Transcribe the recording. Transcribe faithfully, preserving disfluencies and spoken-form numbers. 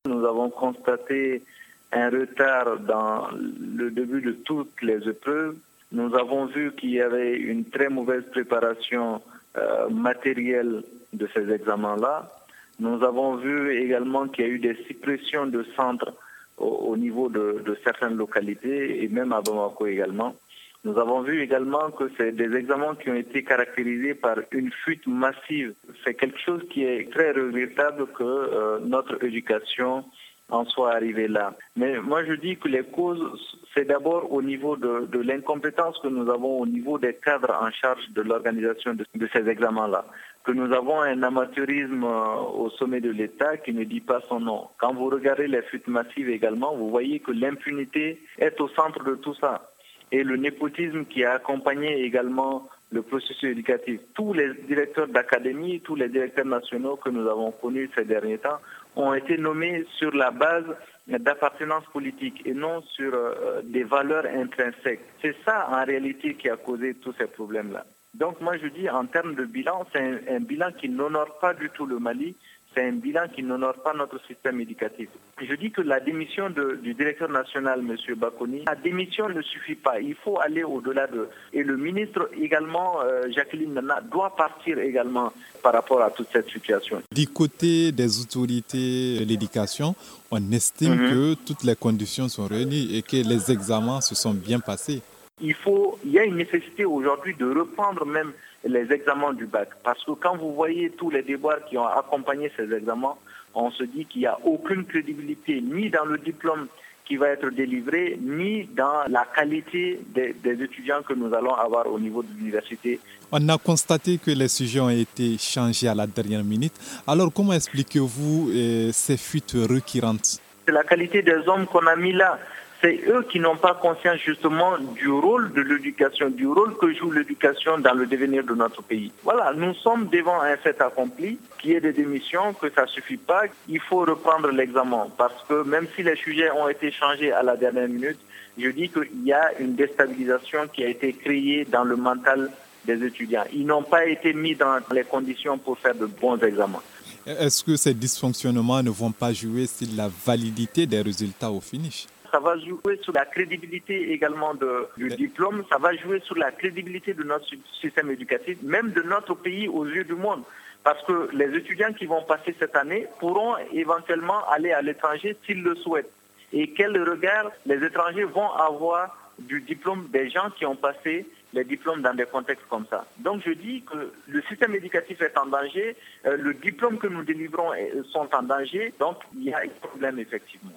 Nous avons constaté un retard dans le début de toutes les épreuves. Nous avons vu qu'il y avait une très mauvaise préparation euh, matérielle de ces examens-là. Nous avons vu également qu'il y a eu des suppressions de centres au, au niveau de, de certaines localités et même à Bamako également. Nous avons vu également que c'est des examens qui ont été caractérisés par une fuite massive. C'est quelque chose qui est très regrettable que euh, notre éducation en soit arrivée là. Mais moi je dis que les causes, c'est d'abord au niveau de, de l'incompétence que nous avons au niveau des cadres en charge de l'organisation de, de ces examens-là. Que nous avons un amateurisme euh, au sommet de l'État qui ne dit pas son nom. Quand vous regardez les fuites massives également, vous voyez que l'impunité est au centre de tout ça. Et le népotisme qui a accompagné également le processus éducatif. Tous les directeurs d'académie, tous les directeurs nationaux que nous avons connus ces derniers temps ont été nommés sur la base d'appartenance politique et non sur euh, des valeurs intrinsèques. C'est ça en réalité qui a causé tous ces problèmes-là. Donc moi je dis en termes de bilan, c'est un, un bilan qui n'honore pas du tout le Mali. C'est un bilan qui n'honore pas notre système éducatif. Je dis que la démission de, du directeur national, M. Bakoni, la démission ne suffit pas. Il faut aller au-delà de... Et le ministre également, euh, Jacqueline Nana, doit partir également par rapport à toute cette situation. Du côté des autorités de l'éducation, on estime mm-hmm. que toutes les conditions sont réunies et que les examens se sont bien passés. Il faut, il y a une nécessité aujourd'hui de reprendre même les examens du bac. Parce que quand vous voyez tous les déboires qui ont accompagné ces examens, on se dit qu'il n'y a aucune crédibilité ni dans le diplôme qui va être délivré, ni dans la qualité des, des étudiants que nous allons avoir au niveau de l'université. On a constaté que les sujets ont été changés à la dernière minute. Alors comment expliquez-vous euh, ces fuites récurrentes? C'est la qualité des hommes qu'on a mis là. C'est eux qui n'ont pas conscience justement du rôle de l'éducation, du rôle que joue l'éducation dans le devenir de notre pays. Voilà, nous sommes devant un fait accompli, qui est des démissions, que ça ne suffit pas. Il faut reprendre l'examen parce que même si les sujets ont été changés à la dernière minute, je dis qu'il y a une déstabilisation qui a été créée dans le mental des étudiants. Ils n'ont pas été mis dans les conditions pour faire de bons examens. Est-ce que ces dysfonctionnements ne vont pas jouer sur la validité des résultats au finish? Ça va jouer sur la crédibilité également de, du diplôme, ça va jouer sur la crédibilité de notre système éducatif, même de notre pays aux yeux du monde. Parce que les étudiants qui vont passer cette année pourront éventuellement aller à l'étranger s'ils le souhaitent. Et quel regard les étrangers vont avoir du diplôme des gens qui ont passé les diplômes dans des contextes comme ça. Donc je dis que le système éducatif est en danger, euh, le diplôme que nous délivrons est, sont en danger, donc il y a un problème effectivement.